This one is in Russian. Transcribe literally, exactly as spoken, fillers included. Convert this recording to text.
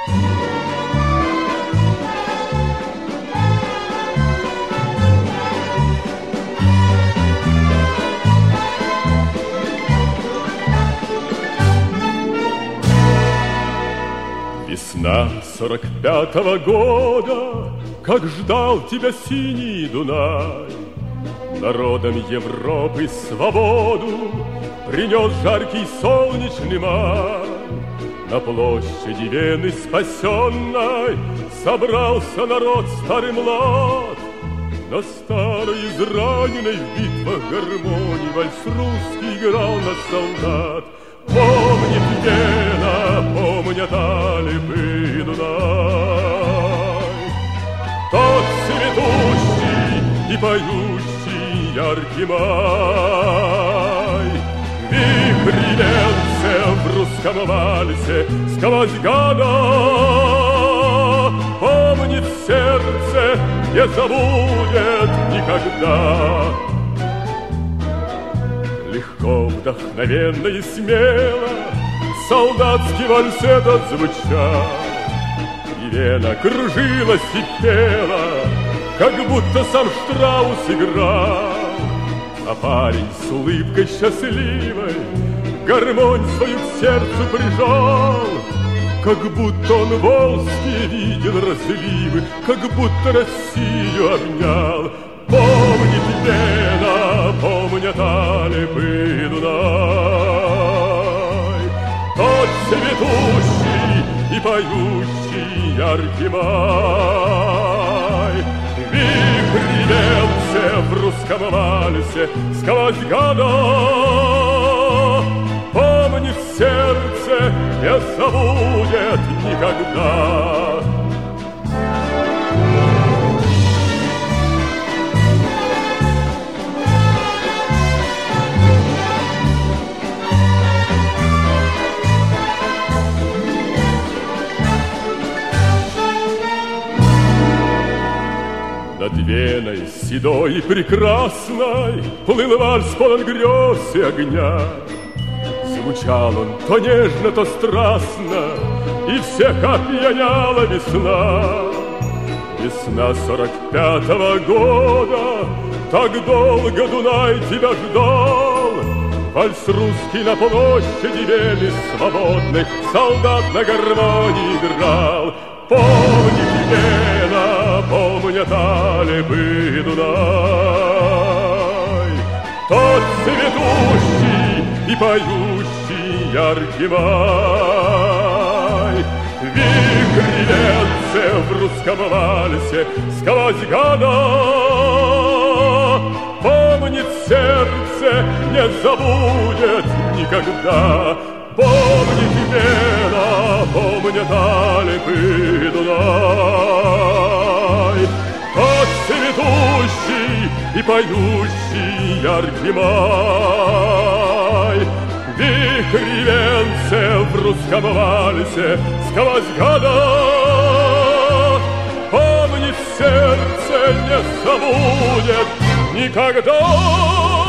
Весна сорок пятого года, как ждал тебя синий Дунай, народам Европы свободу принес жаркий солнечный май. На площади Вены спасенной собрался народ старый млад. На старой израненной в битвах гармонии вальс русский играл на солдат. Помнит Вена, помнят Алепы и Дунай, тот цветущий и поющий яркий май. Вихрь венце в русском вальсе сквозь года помнит сердце, не забудет никогда. Легко, вдохновенно и смело солдатский вальс этот звучал, и Вена кружилась и пела, как будто сам Штраус играл. А парень с улыбкой счастливой гармонь свою к сердцу прижал, как будто он волжские видел разливы, как будто Россию обнял. Помнит Вена, помнят Алепы и Дунай, тот цветущий и поющий яркий май. Вихрь венце в русском вальсе сквозь года помнит сердце, не забудет никогда. Над Веной седой и прекрасной плыл вальс полон грез и огня. Звучал он то нежно, то страстно, и всех опьяняла весна. Весна сорок пятого года, так долго Дунай тебя ждал. Вальс русский на площади Вены свободной солдат на гармонии играл. Помнит Вена, помнят Алепы и Дунай, тот цветущий и поющий яркий май. Вихрь венце в русском вальсе сквозь года помнит сердце, не забудет никогда. Помнит Вена, помнят Алепы и Дунай, тот цветущий и поющий яркий май. Вихрь венце в русском вальсе сквозь года помнит сердце, не забудет никогда.